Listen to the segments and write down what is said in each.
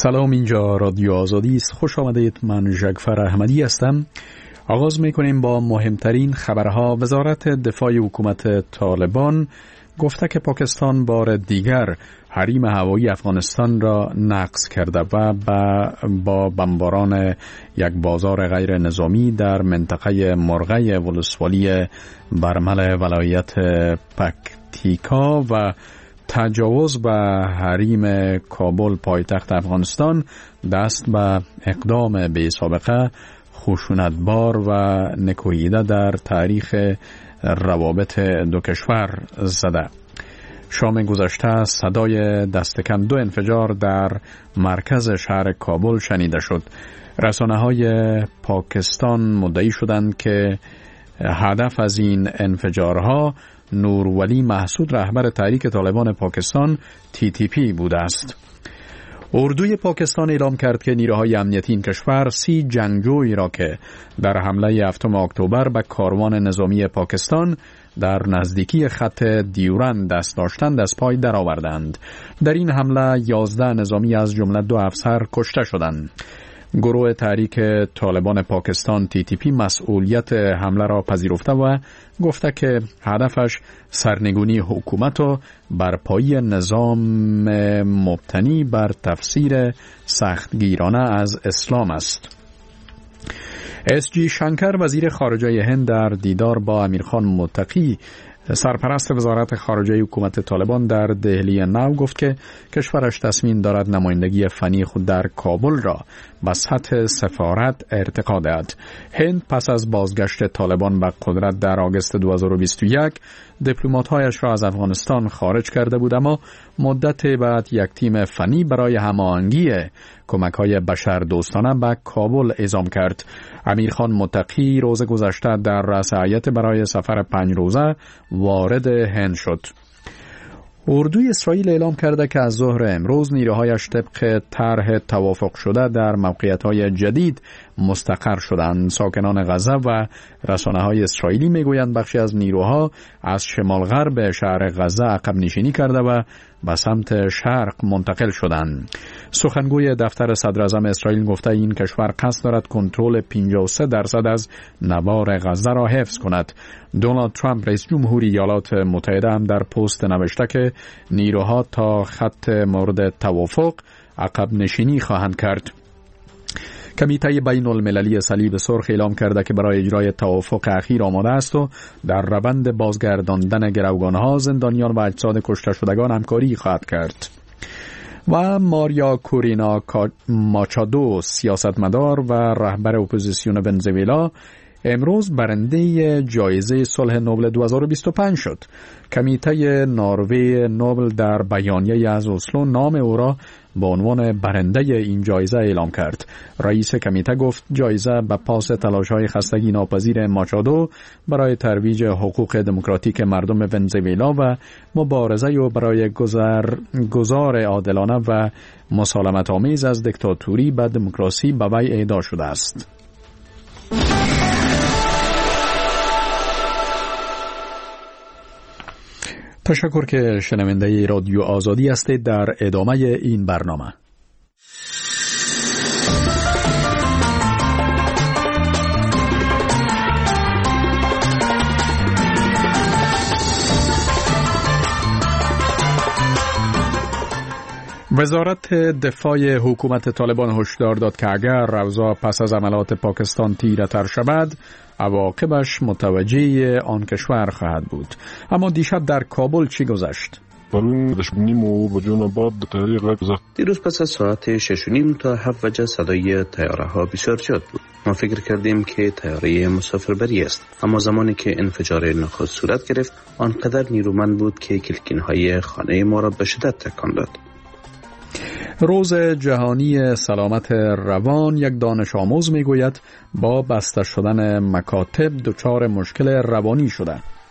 سلام، اینجا رادیو آزادی است. خوش آمدید. من جعفر احمدی هستم. آغاز میکنیم با مهمترین خبرها. وزارت دفاع حکومت طالبان گفته که پاکستان بار دیگر حریم هوایی افغانستان را نقض کرده و با بمباران یک بازار غیر نظامی در منطقه مرغه ولسوالی برمل ولایت پکتیکا و تجاوز به حریم کابل پایتخت افغانستان دست به اقدام بی سابقه خشونتبار و نکوهیده در تاریخ روابط دو کشور زده. شام گذشته صدای دستکم 2 انفجار در مرکز شهر کابل شنیده شد. رسانه‌های پاکستان مدعی شدند که هدف از این انفجارها نورولی محسود رهبر تحریک طالبان پاکستان TTP بوده است. اردوی پاکستان اعلام کرد که نیروهای امنیتی این کشور 30 جنگجویی را که در حمله 7 اکتبر به کاروان نظامی پاکستان در نزدیکی خط دیورند دست داشتند از پای درآوردند. در این حمله 11 نظامی از جمله 2 افسر کشته شدند. گروه تحریک طالبان پاکستان TTP مسئولیت حمله را پذیرفته و گفته که هدفش سرنگونی حکومت و برپایی نظام مبتنی بر تفسیر سختگیرانه از اسلام است. SG شنکر وزیر خارجه هند در دیدار با امیرخان متقی سرپرست وزارت خارجه حکومت طالبان در دهلی نو گفت که کشورش تصمیم دارد نمایندگی فنی خود در کابل را به سطح سفارت ارتقا دهد. هند پس از بازگشت طالبان به قدرت در آگوست 2021 دیپلمات‌هایش را از افغانستان خارج کرده بود، اما مدت بعد یک تیم فنی برای هماهنگی کمک‌های بشردوستانه به کابل اعزام کرد. امیرخان متقی روز گذشته در رأس هیئت برای سفر 5 روزه وارد هند شد. اردوی اسرائیل اعلام کرده که از ظهر امروز نیروهایش طبق طرح توافق شده در موقعیت‌های جدید مستقر شدند. ساکنان غزه و رسانه‌های اسرائیلی میگویند بخشی از نیروها از شمال غرب شهر غزه عقب نشینی کرده و به سمت شرق منتقل شدند. سخنگوی دفتر صدر اعظم اسرائیل گفته این کشور قصد دارد کنترل 53% از نوار غزه را حفظ کند. دونالد ترامپ رئیس جمهوری ایالات متحده هم در پست نوشته که نیروها تا خط مورد توافق عقب نشینی خواهند کرد. کمیته بین المللی صلیب سرخ اعلام کرده که برای اجرای توافق اخیر آماده است و در روند بازگرداندن گروگانها، زندانیان و اجساد کشته شدگان همکاری خواهد کرد. و ماریا کورینا ماچادو سیاستمدار و رهبر اپوزیسیون ونزوئلا امروز برنده جایزه صلح نوبل 2025 شد. کمیته نروژ نوبل در بیانیه از اسلو نام او را به عنوان برنده این جایزه اعلام کرد. رئیس کمیته گفت جایزه به پاس تلاش‌های خستگی ناپذیر ماچادو برای ترویج حقوق دموکراتیک مردم ونزوئلا و مبارزه او برای گذار عادلانه و مسالمت آمیز از دیکتاتوری به دموکراسی به وی اهدا شده است. تشکر که شنونده رادیو آزادی هستید. در ادامه این برنامه وزارت دفاع حکومت طالبان هشدار داد که اگر روزا پس از عملات پاکستان تیره‌تر شود عواقبش متوجه آن کشور خواهد بود. اما دیشب در کابل چی گذشت؟ دیروز پس از ساعت 6:30 تا 7 وجه صدای طیاره ها بسیار زیاد بود. ما فکر کردیم که طیاره مسافربری است، اما زمانی که انفجار نخست صورت گرفت آنقدر نیرومند بود که کلکین های خانه ما را به شدت تکان داد. روز جهانی سلامت روان یک دانش آموز میگوید با بسته شدن مکاتب دچار مشکل روانی شده.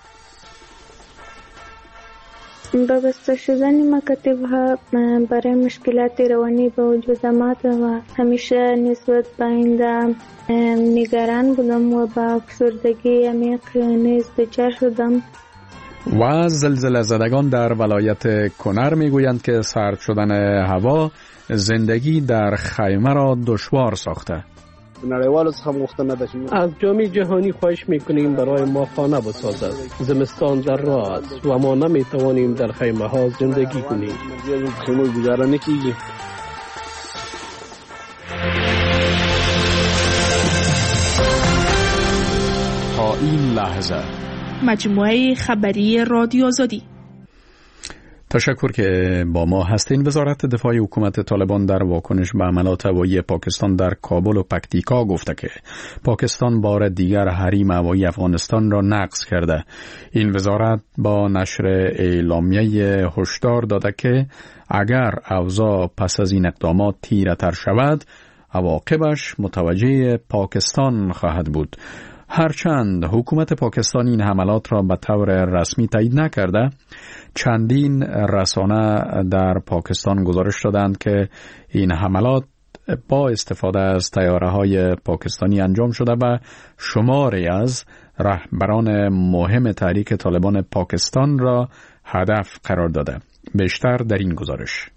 با بسته شدن مکاتب ها برای مشکلات روانی به وجود آمد و همیشه نسبت به آینده نگران بودم و با افسردگی عمیق نیز دچار شدم. و زلزله زدگان در ولایت کنر میگویند که سرد شدن هوا زندگی در خیمه را دشوار ساخته. از جامعه جهانی خواهش میکنیم برای ما خانه بسازد. زمستان در راه است و ما نمیتوانیم در خیمه ها زندگی کنیم. تا این لحظه مجموعه خبری رادیو آزادی. تشکر که با ما هستین. وزارت دفاع حکومت طالبان در واکنش به حملات هوایی پاکستان در کابل و پکتیکا گفته که پاکستان بار دیگر حریم هوایی افغانستان را نقض کرده. این وزارت با نشر اعلامیه هشدار داده که اگر اوضاع پس از این اقدامات تیره‌تر شود، عواقبش متوجه پاکستان خواهد بود. هرچند حکومت پاکستان این حملات را به طور رسمی تایید نکرده، چندین رسانه در پاکستان گزارش دادند که این حملات با استفاده از طیاره‌های پاکستانی انجام شده و شماری از رهبران مهم تحریک طالبان پاکستان را هدف قرار داده. بیشتر در این گزارش.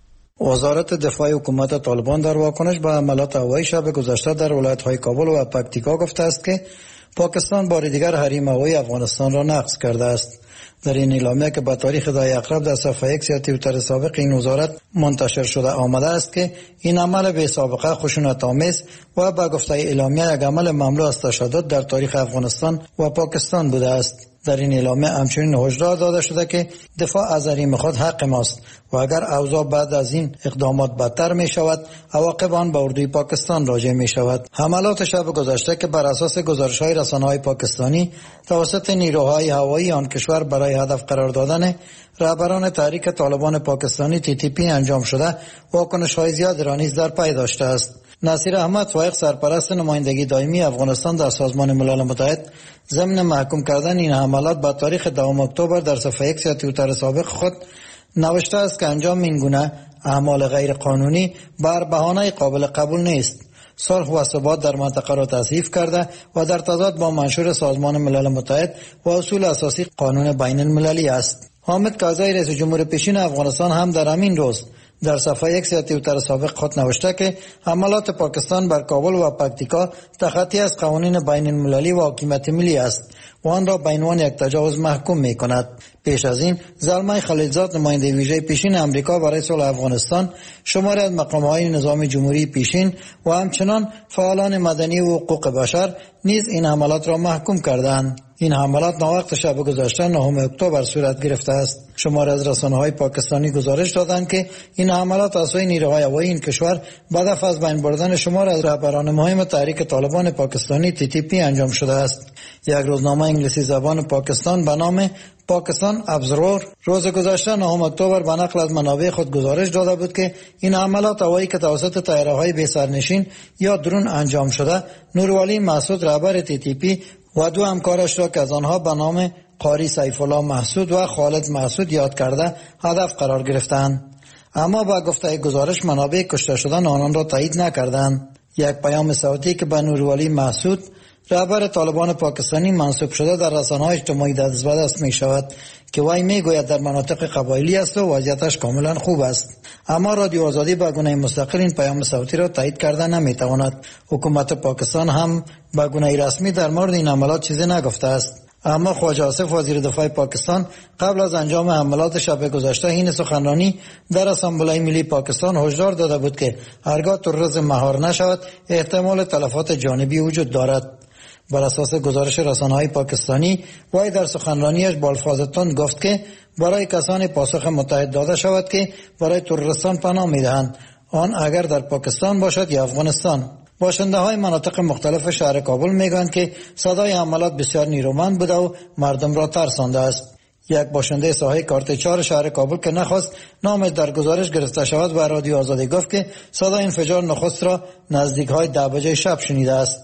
وزارت دفاع حکومت طالبان در واکنش به حملات هوایی شب گذشته در ولایت‌های کابل و پکتیکا گفته است که پاکستان بار دیگر حریم هوایی افغانستان را نقض کرده است. در این اعلامیه که به تاریخ 10 اقرب در صفحه X یا توییتر سابق این وزارت منتشر شده آمده است که این عمل بی سابقه خشونت‌آمیز و به گفته اعلامیه یک عمل مملو از تشدد در تاریخ افغانستان و پاکستان بوده است. در این اعلامیه همچنین هشدار داده شده که دفاع از حریم خود حق ماست و اگر اوضاع بعد از این اقدامات بدتر می شود، عواقب آن به اردوی پاکستان راجع می شود. حملات شب گذشته که بر اساس گزارش‌های رسانه‌های پاکستانی توسط نیروهای هوایی آن کشور برای هدف قرار دادن رهبران تحریک طالبان پاکستانی TTP انجام شده، واکنش‌های زیاد را نیز در پی داشته است. نصیر احمد فائق، سرپرست نمایندگی دائمی افغانستان در سازمان ملل متحد، ضمن محکوم کردن این حملات با تاریخ 10 اکتبر در صفحه X یا توییتر سابق خود نوشته است که انجام این گونه اعمال غیر قانونی بر بهانه قابل قبول نیست. صلح و ثبات در منطقه را تضعیف کرده و در تضاد با منشور سازمان ملل متحد و اصول اساسی قانون بین المللی است. حامد کارزای، رئیس جمهور پیشین افغانستان، هم در همین روز در صفحه X یا توییتر سابق خود نوشته که حملات پاکستان بر کابل و پکتیکا تخطی از قوانین بین المللی و حاکمیت ملی است و آن را به عنوان یک تجاوز محکوم می کند. پیش از این زلمه خلیلزاد، نماینده ویژه پیشین امریکا برای صلح افغانستان، شماری از مقام‌های نظام جمهوری پیشین و همچنان فعالان مدنی و حقوق بشر نیز این حملات را محکوم کردند. این حملات ناوقت شب گذشته 9 اکتبر صورت گرفته است. شماری از رسانه‌های پاکستانی گزارش دادند که این حملات از سوی نیروهای هوایی این کشور به هدف از بین بردن شمار از رهبران مهم تحریک طالبان پاکستانی TTP انجام شده است. یک روزنامه انگلیسی زبان پاکستان به نام پاکستان ابزرور روز گذشته 9 اکتبر به نقل از منابع خود گزارش داده بود که این حملات هوایی که توسط طیاره‌های بی سرنشین یا درون انجام شده، نوروالی مسعود، رهبر TTP و 2 همکارش را که از آنها به نام قاری سیف الله محسود و خالد محسود یاد کرده هدف قرار گرفتند. اما با گفته گزارش منابع کشته شدن آنان را تایید نکردند. یک پیام صوتی که به نوروالی محسود، رهبر طالبان پاکستانی، منسوب شده در رسانه‌های اجتماعی دست به دست می شود که وی می گوید در مناطق قبایلی است و وضعیتش کاملا خوب است. اما رادیو آزادی به گونه مستقل این پیام صوتی را تایید کرده نمی تواند. حکومت پاکستان هم به گونه رسمی در مورد این حملات چیزی نگفته است. اما خواجه آصف، وزیر دفاع پاکستان، قبل از انجام حملات شب گذشته این سخنرانی در اسامبله ملی پاکستان هشدار داده بود که هرگاه تروریسم مهار نشود احتمال تلفات جانبی وجود دارد. بر اساس گزارش رسانه‌های پاکستانی، وی در سخنرانیش با الفاظ تند گفت که برای کسانی پاسخ متحد داده شود که برای تروریستان پناه می‌دهند، آن اگر در پاکستان باشد یا افغانستان. باشنده‌های مناطق مختلف شهر کابل میگویند که صدای حملات بسیار نیرومند بوده و مردم را ترسانده است. یک باشنده ساحه کارت 4 شهر کابل که نخواست نامش در گزارش گرفته شود به رادیو آزادی گفت که صدای انفجار نخست را نزدیک‌های 10 بجه شب شنیده است.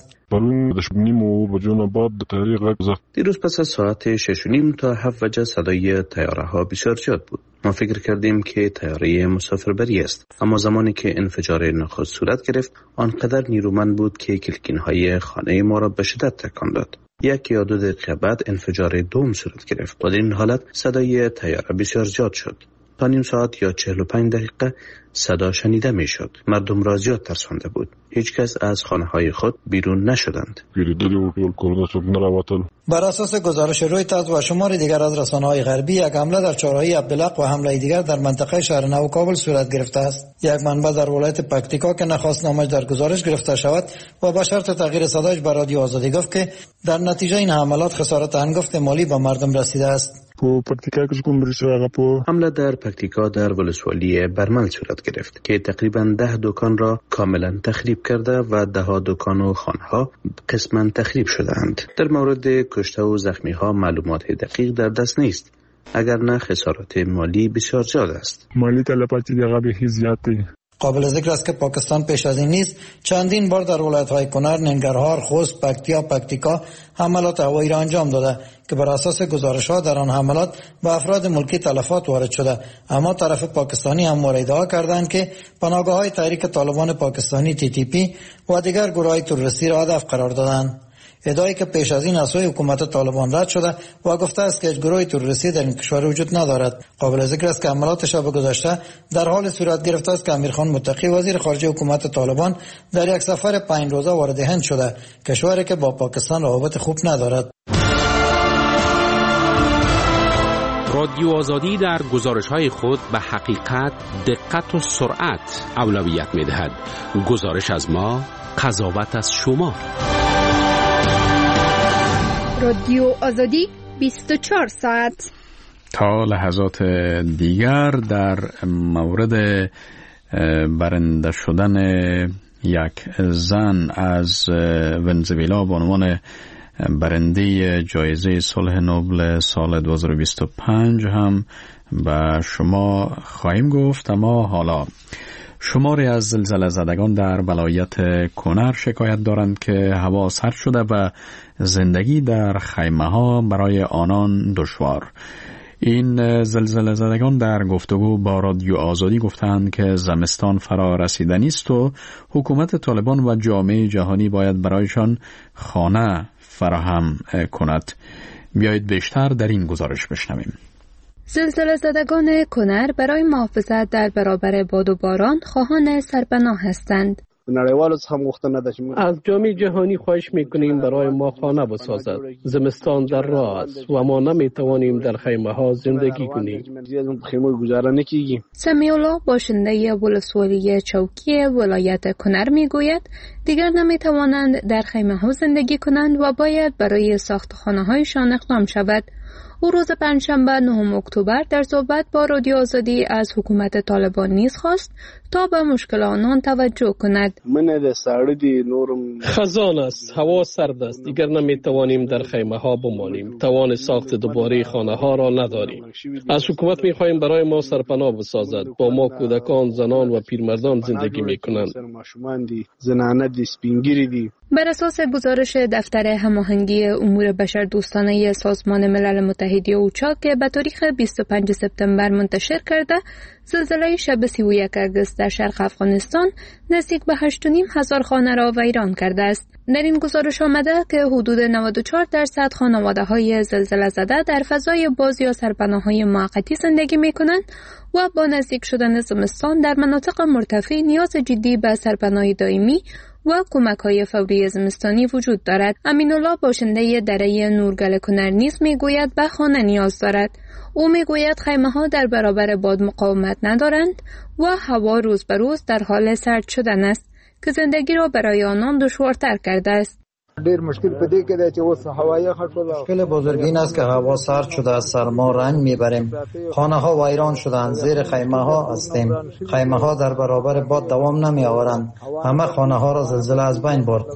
دیروز پس از ساعت 6:30 تا 7 وجه صدای طیاره ها بسیار زیاد بود. ما فکر کردیم که طیاره مسافربری است، اما زمانی که انفجار نخست صورت گرفت آنقدر نیرومند بود که کلکین های خانه ما را به شدت تکان داد. 1 یا 2 دقیقه بعد انفجار دوم صورت گرفت و در این حالت صدای طیاره بسیار زیاد شد. تا نیم ساعت یا 45 دقیقه صدا شنیده می شد. مردم را زیاد ترسانده بود. هیچ کس از خانه های خود بیرون نشدند. بر اساس گزارش رویترز و شمار دیگر از رسانه‌های غربی، یک حمله در چهارراهی عبدالحق و حمله دیگر در منطقه شهر نو کابل صورت گرفته است. یک منبع در ولایت پکتیکا که نخواست نامش در گزارش گرفته شود و به شرط تغییر صدایش به رادیو آزادی گفت که در نتیجه این حملات خسارت هنگفت مالی به مردم رسیده است. حمله در پکتیکا در ولسوالی برمل صورت گرفت که تقریبا 10 دکان را کاملا تخریب کرده و 10 دکان و خانه‌ها قسما تخریب شدند. در مورد کشته و زخمی ها معلومات دقیق در دست نیست، اگر نه خسارات مالی بسیار زیاد است. مالی تلفاتی دیگه به زیاده. قابل ذکر است که پاکستان پیش از این نیز چندین بار در ولایت‌های کنر، ننگرهار، خوست، پکتیکا حملات هوایی را انجام داده که بر اساس گزارش‌ها در آن حملات به افراد ملکی تلفات وارد شده، اما طرف پاکستانی هم ادعا کردند که پناهگاه‌های تحریک طالبان پاکستانی TTP و دیگر گروه‌های تروریستی را هدف قرار دادند. ادعایی که پیش از این از سوی حکومت طالبان رد شده و گفته است که هیچ گروه تروریستی در این کشور وجود ندارد. قابل ذکر است که حملات شب گذشته در حال صورت گرفته است که امیرخان متقی وزیر خارجه حکومت طالبان در یک سفر 5 روزه وارد هند شده، کشوری که با پاکستان روابط خوب ندارد. رادیو آزادی در گزارش‌های خود به حقیقت، دقت و سرعت اولویت می‌دهد. گزارش از ما، قضاوت از شما. رادیو آزادی 24 ساعت. تا لحظات دیگر در مورد برنده شدن یک زن از ونزوئلا به عنوان برنده جایزه صلح نوبل سال 2025 هم به شما خواهیم گفت. اما حالا شماری از زلزله زدگان در ولایت کنر شکایت دارند که هوا سرد شده و زندگی در خیمه ها برای آنان دشوار. این زلزله زدگان در گفتگو با رادیو آزادی گفتند که زمستان فرا رسیدنی است و حکومت طالبان و جامعه جهانی باید برایشان خانه فراهم کند. بیایید بیشتر در این گزارش بشنویم. زلزله زدگان کنر برای محافظت در برابر باد و باران خواهان سرپناه هستند. از جامعه جهانی خواهش میکنیم برای ما خانه بسازد. زمستان در راه است و ما نمیتوانیم در خیمه ها زندگی کنیم. سمیع الله باشنده ولسوالی چوکی ولایت کنر میگوید دیگر نمیتوانند در خیمه ها زندگی کنند و باید برای ساخت خانه هایشان اقدام شود. او روز پنجشنبه 9 اکتبر در صحبت با رادیو آزادی از حکومت طالبان نیز خواست تا به مشکل آنان توجه کند. خزان است، هوا سرد است، دیگر نمیتوانیم در خیمه ها بمانیم. توان ساخت دوباره خانه ها را نداریم. از حکومت میخواهیم برای ما سرپناه بسازد. با ما کودکان، زنان و پیرمردان زندگی میکنند. بر اساس گزارش دفتر هماهنگی امور بشردوستانه سازمان ملل متحد اوچا که به تاریخ 25 سپتامبر منتشر کرده، زلزله شب 31 اگست در شرق افغانستان نزدیک به 8,500 خانه را ویران کرده است. در این گزارش آمده که حدود 94% خانواده‌های زلزله زده در فضای باز یا سرپناه‌های موقتی زندگی می‌کنند و با نزدیک شدن زمستان در مناطق مرتفع نیاز جدی به سرپناه دائمی و کمک‌های فوری زمستانی وجود دارد. امین الله باشنده دره نورگل کنر نیز میگوید به خانه نیاز دارد. او میگوید خیمه‌ها در برابر باد مقاومت ندارند و هوا روز به روز در حال سرد شدن است که زندگی را برای آنان دشوارتر کرده است. مشکل بزرگ این است که هوا سرد شده، از سرما رنج میبریم. خانه ها ویران شدند، زیر خیمه ها هستیم. خیمه ها در برابر باد دوام نمی آورند. همه خانه ها را زلزله از بین برد.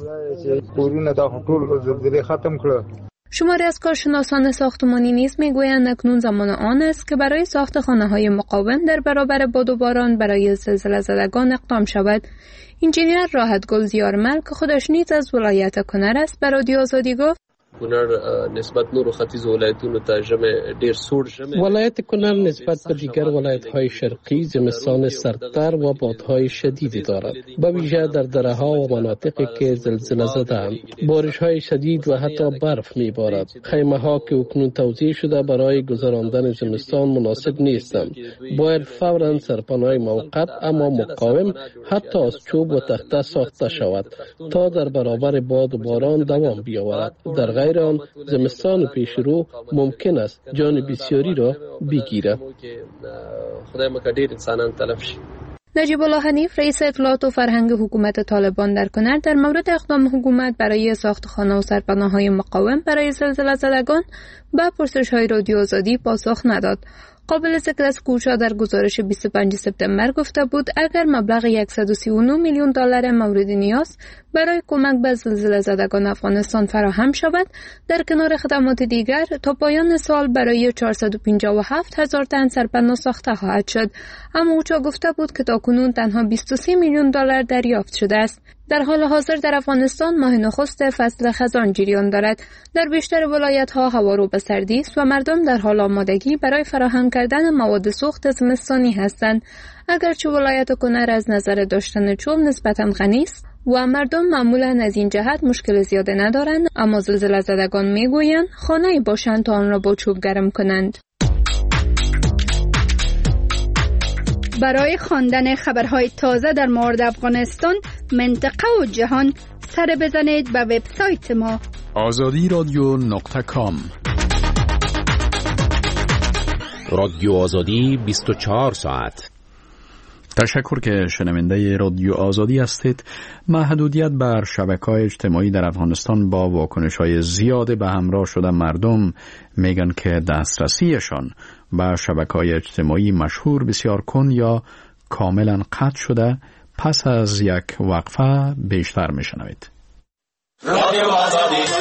شماری از کارشناسان ساختمانی نیز میگویند اکنون زمان آن است که برای ساخت خانه‌های مقاوم در برابر باد و باران برای زلزله زدگان اقدام شود. انجینیر راحتگل زیارمل که خودش نیز از ولایت کنر است به رادیو آزادی گفت: کونړ نسبت نورو ختیځو ولایتونو ته ژمی ډیر سوړ ژمی. ولایت کونړ نسبت به دیگر ولایت‌های شرقی زمستان سردتر و بادهای شدیدی دارد، به ویژه در دره‌ها و مناطقی که زلزله زده‌اند. بارش‌های شدید و حتی برف می‌بارد. خیمه‌ها که اکنون توزیع شده برای گذراندن زمستان مناسب نیستند. باید فوراً سرپناه موقت اما مقاوم حتی از چوب و تخته ساخته شود تا در برابر باد و باران دوام بیاورد. در غیر آن زمستان پیش رو ممکن است جان بسیاری را بگیرد. خدای مکه ډیر انسانان تلف شي. نجیب الله حنیف رئیس اطلاعات و فرهنگ حکومت طالبان در کنر در مورد اقدام حکومت برای ساخت خانه و سرپناه‌های مقاوم برای زلزله زدگان به پرسش‌های رادیو آزادی پاسخ نداد. قابل ذکر است که اوچا در گزارش 25 سپتامبر گفته بود اگر مبلغ 139 میلیون دلار مورد نیاز برای کمک به زلزله زدگان افغانستان فراهم شود، در کنار خدمات دیگر تا پایان سال برای 457 هزار تن سرپناه ساخته خواهد شد. اما اوچا گفته بود که تاکنون تنها 23 میلیون دلار دریافت شده است. در حال حاضر در افغانستان ماه نخست فصل خزان جریان دارد. در بیشتر ولایت‌ها هوا رو به سردی است و مردم در حال آمادگی برای فراهم کردن مواد سوخت زمستانی هستند. اگرچه ولایت کنر از نظر داشتن چوب نسبتاً غنی است و مردم معمولاً از این جهت مشکل زیاده ندارند، اما زلزله زدگان میگویند خانه‌ای باشند تا آن را با چوب گرم کنند. برای خواندن خبرهای تازه در مورد افغانستان، منطقه و جهان سر بزنید به وبسایت ما azadiradyo.com. رادیو آزادی 24 ساعت. تشکر که شنونده رادیو آزادی هستید. محدودیت بر شبکه‌های اجتماعی در افغانستان با واکنش‌های زیاده به همراه شده مردم میگن که دسترسیشان به شبکه‌های اجتماعی مشهور بسیار کن یا کاملا قطع شده. پس از یک وقفه بیشتر میشنوید. رادیو آزادی.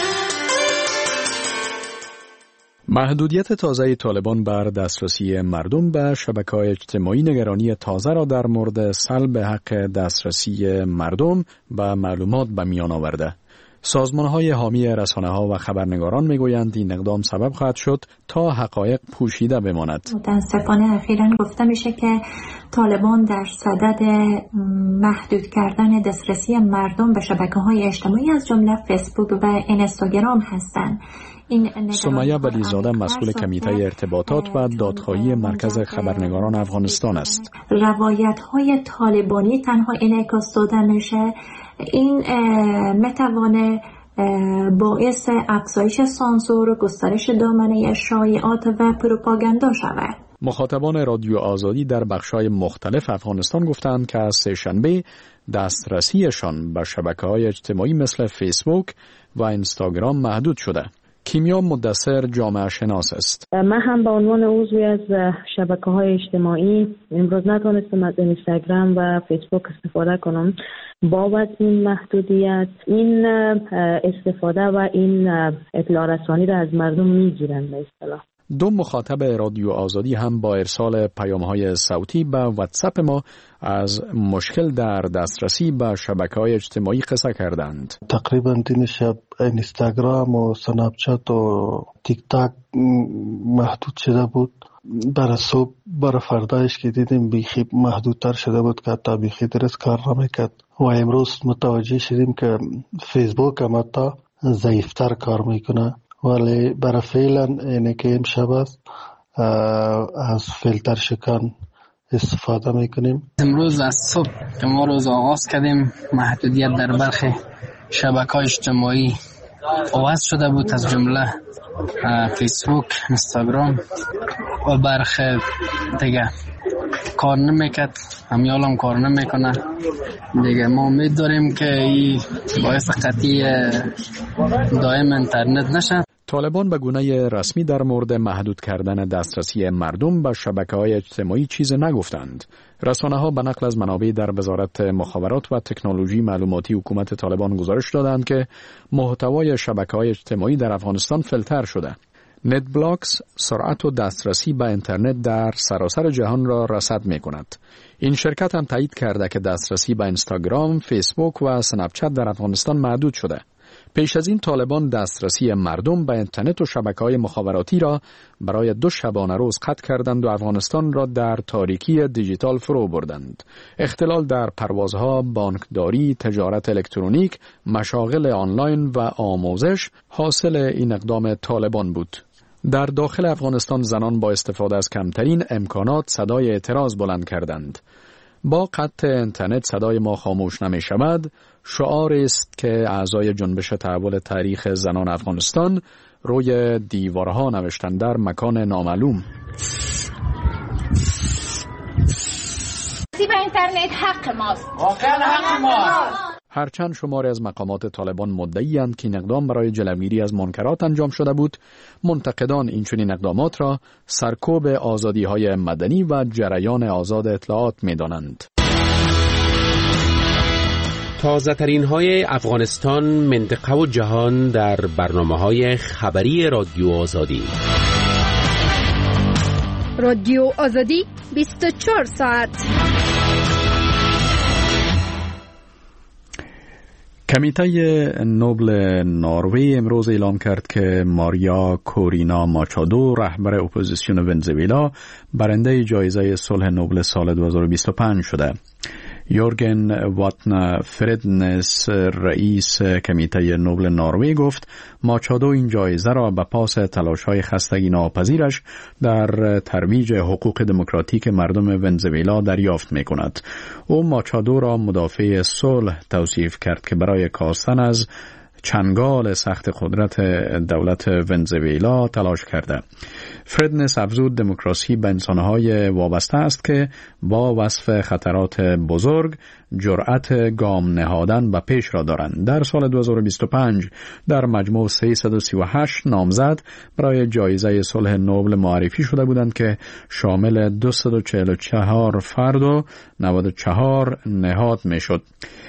محدودیت تازه طالبان بر دسترسی مردم به شبکه‌های اجتماعی نگرانی تازه را در مورد سلب حق دسترسی مردم به معلومات به میان آورده. سازمان‌های حامی رسانه‌ها و خبرنگاران می‌گویند این اقدام سبب خواهد شد تا حقایق پوشیده بماند. متأسفانه اخیراً گفته میشه که طالبان در صدد محدود کردن دسترسی مردم به شبکه‌های اجتماعی از جمله فیسبوک و اینستاگرام هستند. سمیه ولیزاده مسئول کمیته ارتباطات و دادخواهی مرکز خبرنگاران افغانستان است. روایت‌های طالبانی تنها انعکاس داده میشه، این میتوانه باعث افزایش سانسور و گسترش دامنه شایعات و پروپاگاندا شود. مخاطبان رادیو آزادی در بخش‌های مختلف افغانستان گفتند که از سه‌شنبه دسترسیشان به شبکه‌های اجتماعی مثل فیسبوک و اینستاگرام محدود شده. کیمیا مدثر جامعه شناس است. من هم به عنوان عضوی از شبکه‌های اجتماعی امروز نتونستم از اینستاگرام و فیسبوک استفاده کنم. بابت این محدودیت، این استفاده و این اطلاع رسانی را از مردم میگیرن به اصطلاح. دو مخاطب رادیو آزادی هم با ارسال پیام‌های صوتی به واتساپ ما از مشکل در دسترسی به شبکه‌های اجتماعی قصه کردند. تقریبا دین شب اینستاگرام و سنپچت و تیک تاک محدود شده بود. برای صبح برای فردایش که دیدیم بیخی محدودتر شده بود که حتی بیخی درست کار نمیکرد و امروز متوجه شدیم که فیسبوک هم حتی ضعیفتر کار میکنه، ولی برای فعلا اینه که امشب است از فیلتر شکن استفاده میکنیم. امروز از صبح که ما روز آغاز کردیم محدودیت در برخی شبکه‌های اجتماعی آغاز شده بود، از جمله فیسبوک، اینستاگرام و برخی دیگه کار نمیکرد، همیال هم کار نمیکنه دیگه. ما امید داریم که این باعث قطعی دائم اینترنت نشه. طالبان به گونه رسمی در مورد محدود کردن دسترسی مردم به شبکه‌های اجتماعی چیز نگفتند. رسانه‌ها به نقل از منابع در وزارت مخابرات و تکنولوژی معلوماتی حکومت طالبان گزارش دادند که محتوای شبکه‌های اجتماعی در افغانستان فیلتر شده. نت بلاکس سرعت و دسترسی به اینترنت در سراسر جهان را رصد می‌کند. این شرکت هم تایید کرده که دسترسی به اینستاگرام، فیسبوک و اسنپچت در افغانستان محدود شده. پیش از این طالبان دسترسی مردم به اینترنت و شبکه‌های مخابراتی را برای 2 شبانه روز قطع کردند و افغانستان را در تاریکی دیجیتال فرو بردند. اختلال در پروازها، بانکداری، تجارت الکترونیک، مشاغل آنلاین و آموزش حاصل این اقدام طالبان بود. در داخل افغانستان زنان با استفاده از کمترین امکانات صدای اعتراض بلند کردند. با قطع اینترنت صدای ما خاموش نمی شود شعاری است که اعضای جنبش تحول تاریخ زنان افغانستان روی دیوارها نوشتند در مکان نامعلوم. به اینترنت حق ماست. واقعا حق ماست. هرچند شماری از مقامات طالبان مدعی‌اند که این اقدام برای جلوگیری از منکرات انجام شده بود، منتقدان این چنین اقدامات را سرکوب آزادی‌های مدنی و جریان آزاد اطلاعات می‌دانند. تازه‌ترین های افغانستان، منطقه و جهان در برنامه‌های خبری رادیو آزادی. رادیو آزادی 24 ساعت. کمیته نوبل نروژ امروز اعلام کرد که ماریا کورینا ماچادو، رهبر اپوزیسیون ونزوئلا، برنده جایزه صلح نوبل سال 2025 شده. یورگن واتنا فردنس، رئیس کمیته نوبل نروژ، گفت ماچادو این جایزه را به پاس تلاش‌های خستگی ناپذیرش در ترویج حقوق دموکراتیک مردم ونزوئلا دریافت می‌کند. او ماچادو را مدافع صلح توصیف کرد که برای کاستن از چنگال سخت قدرت دولت ونزوئلا تلاش کرده. فردنس افزود دموکراسی به انسانهای وابسته است که با وصف خطرات بزرگ جرأت گام نهادن به پیش را دارند. در سال 2025 در مجموع 338 نامزد برای جایزه صلح نوبل معرفی شده بودند که شامل 244 فرد و 94 نهاد میشد.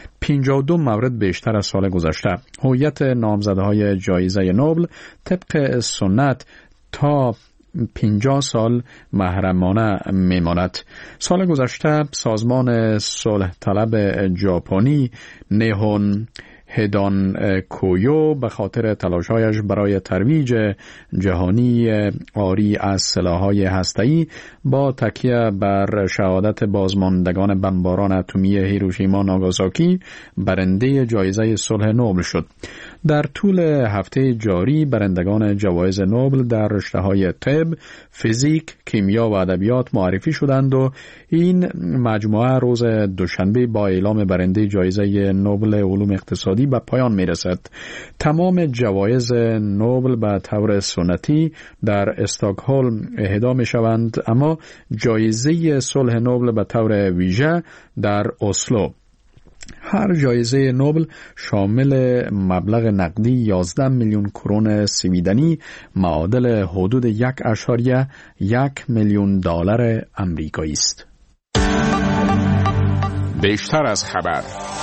52 مورد بیشتر از سال گذشته. هویت نامزدهای جایزه نوبل طبق سنت تا 50 سال محرمانه میماند. سال گذشته سازمان صلح طلب ژاپنی نیهون هدان کویو به خاطر تلاش‌هایش برای ترویج جهانی عاری از سلاح‌های هسته‌ای با تکیه بر شهادت بازماندگان بمباران اتمی هیروشیما ناگازاکی برنده جایزه صلح نوبل شد. در طول هفته جاری برندگان جوایز نوبل در رشته‌های طب، فیزیک، کیمیا و ادبیات معرفی شدند و این مجموعه روز دوشنبه با اعلام برنده جایزه نوبل علوم اقتصادی به پایان میرسد. تمام جوایز نوبل به طور سنتی در استکهلم اهدا می شوند، اما جایزه صلح نوبل به طور ویژه در اسلو. هر جایزه نوبل شامل مبلغ نقدی 11 میلیون کرون سویدنی معادل حدود 1.1 میلیون دلار آمریکایی است. بیشتر از خبر.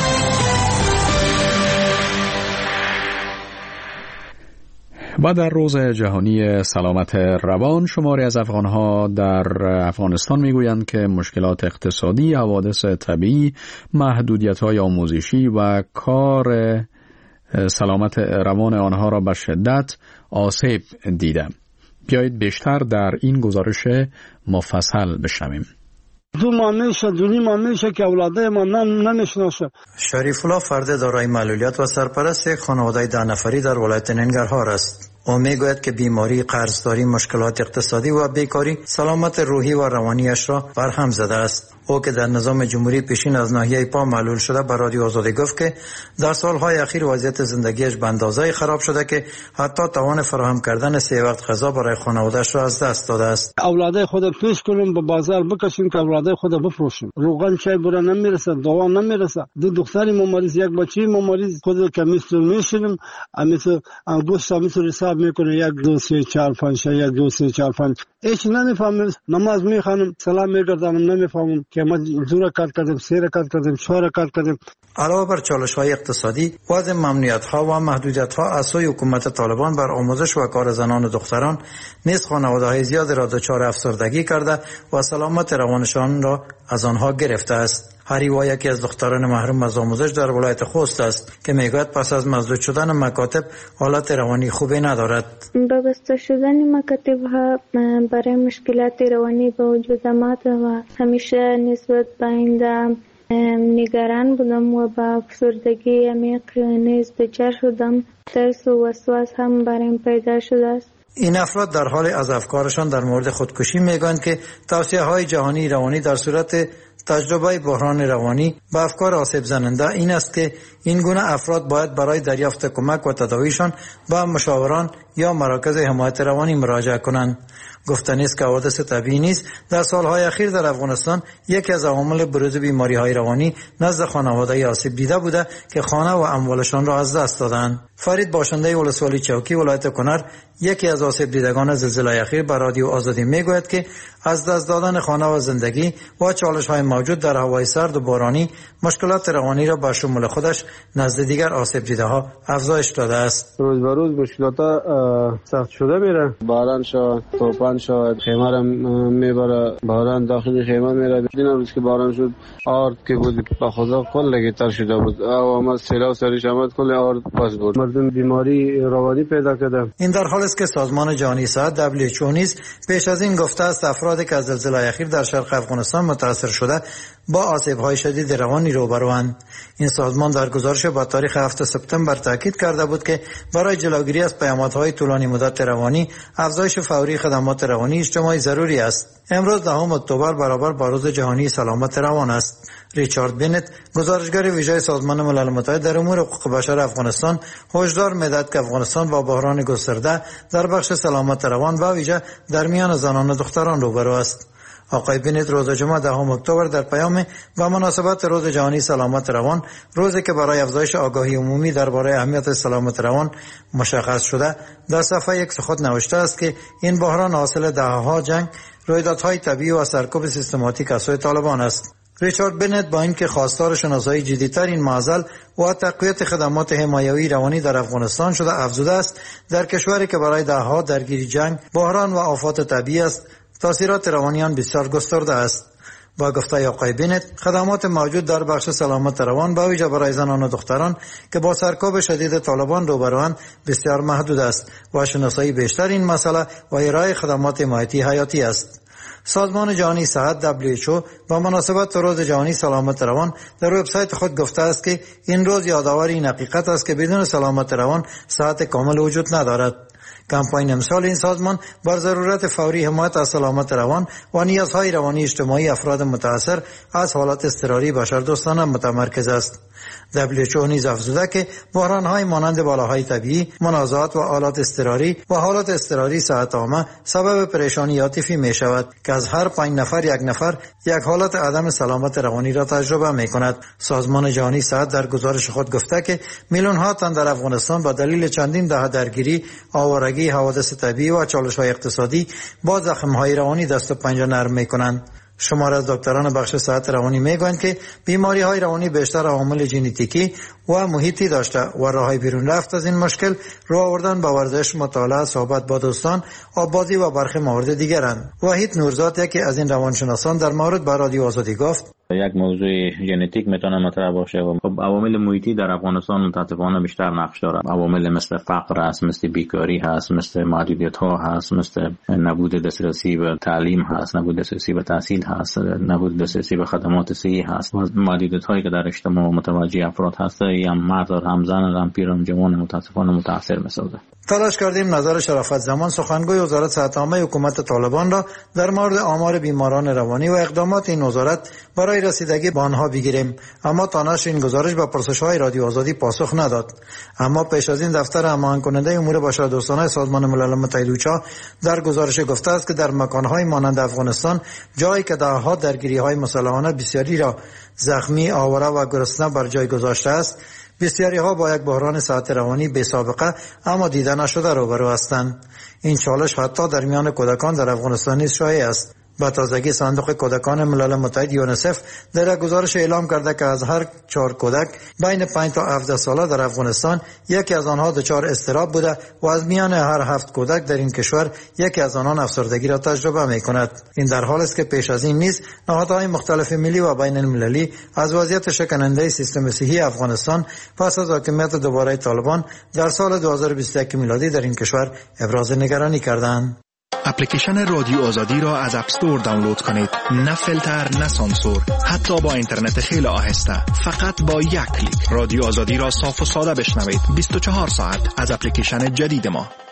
و در روز جهانی سلامت روان، شماری از افغانها در افغانستان میگویند که مشکلات اقتصادی، حوادث طبیعی، محدودیت‌های آموزشی و کار سلامت روان آنها را به شدت آسیب دیده. بیایید بیشتر در این گزارش مفصل بشنویم. 2 ماه میشه 2 ماه میشه که اولاده ما نمیشناسه. شریف الله فرد دارای معلولیت و سرپرست یک خانواده 10 نفری در ولایت ننگرهار است. او میگوید که بیماری، قرضداری، مشکلات اقتصادی و بیکاری سلامت روحی و روانیش را برهم زده است. او که در نظام جمهوری پیشین از ناحیه پا معلول شده به رادیو آزادی گفت که در سالهای اخیر وضعیت زندگیش به اندازه‌ای خراب شده که حتی توان فراهم کردن 3 وقت غذا برای خانواده‌اش را از دست داده است. اولاده خود پیش کنیم به بازار بکشیم که اولاده خود بفروشیم. روغن چای برا نمیرسه، دوا نمیرسه. 2 دختری مریض، 1 بچه مریض، خود که میشیم مثل گوشت مثل حساب میکنه 1 2 3 4 5 1 2 3 4 5 هیچ نمیفهمم. نماز میخوانم، سلام میگردم، نمیفهمم که ما 2 رکعت کردیم، 3 رکعت کردیم، 4 رکعت کردیم. علاوه بر چالش‌های اقتصادی، وضع ممنوعیت‌ها و محدودیت‌ها از سوی حکومت طالبان بر آموزش و کار زنان و دختران نیز خانواده‌های زیادی را دچار افسردگی کرده و سلامت روانشان را از آنها گرفته است. هریوا یکی از دختران محروم از آموزش در ولایت خوست است که میگوید پس از مسدود شدن مکاتب حالت روانی خوبی ندارد. با بسته شدن مکاتب ها برای مشکلات روانی به وجود آمد و همیشه نسبت به آینده نگران بودم و با افسردگی عمیق نیز دچار شدم. ترس و وسواس هم برایم پیدا شده است. این افراد در حال از افکارشان در مورد خودکشی میگویند که توصیه‌های جهانی روانی در صورت تجربه بحران روانی با افکار آسیب زننده این است که این گونه افراد باید برای دریافت کمک و تداویشان با مشاوران یا مراکز حمایت روانی مراجعه کنند. گفتنی است که حوادث طبیعی نیز در سالهای اخیر در افغانستان یکی از عوامل بروز بیماری‌های روانی نزد خانواده آسیب دیده بوده که خانه و اموالشان را از دست دادند. فرید باشنده ولسوالی چوکی ولایت کنر یکی از آسیب دیدگان زلزله اخیر به رادیو آزادی میگوید که از دست دادن خانه و زندگی و چالش‌های موجود در هوای سرد و بارانی مشکلات روانی را به شمول خودش نزد دیگر آسیب دیده‌ها افزایش داده است. روز به روز مشکلات سخت شده میره. باران شد، طوفان شد، خیمه را میبره، باران داخل خیمه میره. این روز که باران شد آرد که بود به خدا کل تر شده بود. آمد سیلاب سرش آمد کل آرد پس بود. مردم بیماری روانی پیدا کرده. این در حالی است که سازمان جهانی صحت WHO نیز پیش از این گفته است افرادی که از زلزله اخیر در شرق افغانستان متاثر شده با آسیب‌های شدید روانی روبروند. این سازمان در گزارش با تاریخ 7 سپتامبر تاکید کرده بود که برای جلوگیری از پیامدهای طولانی مدت روانی افزایش فوری خدمات روانی اجتماعی ضروری است. امروز 10 اکتبر برابر با روز جهانی سلامت روان است. ریچارد بنت گزارشگر ویژه سازمان ملل متحد در امور حقوق بشر افغانستان هشدار می‌دهد که افغانستان با بحران گسترده در بخش سلامت روان و ویژه در میان زنان و دختران روبرو است. آقای بنت روز جمعه 10 اکتبر در پیام و مناسبت روز جهانی سلامت روان، روزی که برای افزایش آگاهی عمومی درباره اهمیت سلامت روان مشخص شده، در صفحه یک خود نوشته است که این بحران حاصل دهه‌ها جنگ، رویدادهای طبیعی و سرکوب سیستماتیک از سوی طالبان است. ریچارد بنت با اینکه خواستار شناسایی جدی‌تر این معضل و تقویت خدمات حمایوی روانی در افغانستان شده افزوده است در کشوری که برای دهه‌ها درگیر جنگ، بحران و آفات طبیعی است، تاثیرات روانیان بسیار گسترده است. با گفته آقای بنت خدمات موجود در بخش سلامت روان با ویژه برای زنان و دختران که با سرکوب شدید طالبان روبروند بسیار محدود است و شناسایی بیشتر این مسئله و ارائه خدمات حمایتی حیاتی است. سازمان جهانی صحت WHO با مناسبت روز جهانی سلامت روان در وبسایت خود گفته است که این روز یادآور این حقیقت است که بدون سلامت روان صحت کامل وجود ندارد. کمپاین امسال این سازمان بر ضرورت فوری حمایت از سلامت روان و نیازهای روانی اجتماعی افراد متاثر از حالات اضطراری بشردوستانه متمرکز است. WHO نیز افزوده که بحران‌های مانند بالاهای طبیعی، منازعات و حالات اضطراری و حالات اضطراری صحت عامه سبب پریشانی عاطفی می شود که از هر 5 نفر یک نفر یک حالت عدم سلامت روانی را تجربه می کند. سازمان جهانی صحت در گزارش خود گفته که میلیون‌ها تن در افغانستان با دلیل چندین دهه درگیری، آوارگی، حوادث طبیعی و چالش‌های اقتصادی با زخم‌های روانی دست و پنجه نرم می‌کنند. شمار از دکتران بخش صحت روانی میگویند که بیماری‌های روانی بیشتر عوامل ژنتیکی و محیطی داشته و راههای بیرون رفت از این مشکل رو آوردن با ورزش، مطالعه، صحبت با دوستان، آبادی و برخی موارد دیگرند. وحید نورزاد یکی از این روانشناسان در مورد با رادیو آزادی گفت یک موضوع ژنتیک میتونه مطرح باشه و خب عوامل محیطی در افغانستان متاسفانه بیشتر نقش داره. عوامل مثل فقر هست، مثل بیکاری هست، مثل محدودیت ها هست، مثل نبود دسترسی به تعلیم هست، نبود دسترسی به تحصیل هست، نبود دسترسی به خدمات صحی هست. محدودیت هایی که در اجتماع متوجه افراد هست، هم مرد هم زن هم پیر هم جوان متاسفانه متاثر می‌سازه. تلاش کردیم نظر شرافت زمان سخنگوی وزارت صحت عامه حکومت طالبان را در مورد آمار بیماران روانی و اقدامات این وزارت برای رسیدگی به آنها بگیریم، اما تا نشر این گزارش به پرسش‌های رادیو آزادی پاسخ نداد. اما پیش از این دفتر هماهنگ کننده امور بشردوستانه سازمان ملل متحد اوچا در گزارش گفته است که در مکان‌های مانند افغانستان، جایی که دهه‌ها درگیری‌های مسلحانه بسیاری را زخمی، آواره و گرسنه بر جای گذاشته است، بسیاری ها با یک بحران صحت روانی بی سابقه اما دیده نشده روبرو هستند. این چالش حتی در میان کودکان در افغانستان نیز شایع است. به تازگی صندوق کودکان ملل متحد یونیسف در گزارش اعلام کرده که از هر 4 کودک بین 5 تا 17 ساله در افغانستان یکی از آنها دچار اضطراب بوده و از میان هر 7 کودک در این کشور یکی از آنان افسردگی را تجربه می‌کند. این در حالی است که پیش از این نیز نهادهای مختلف ملی و بین المللی از وضعیت شکننده سیستم صحی افغانستان پس از حاکمیت دوباره طالبان در سال 2021 میلادی در این کشور ابراز نگرانی کردند. اپلیکیشن رادیو آزادی را از اپ استور دانلود کنید. نه فیلتر، نه سانسور، حتی با اینترنت خیلی آهسته. فقط با یک کلیک رادیو آزادی را صاف و ساده بشنوید. 24 ساعت از اپلیکیشن جدید ما.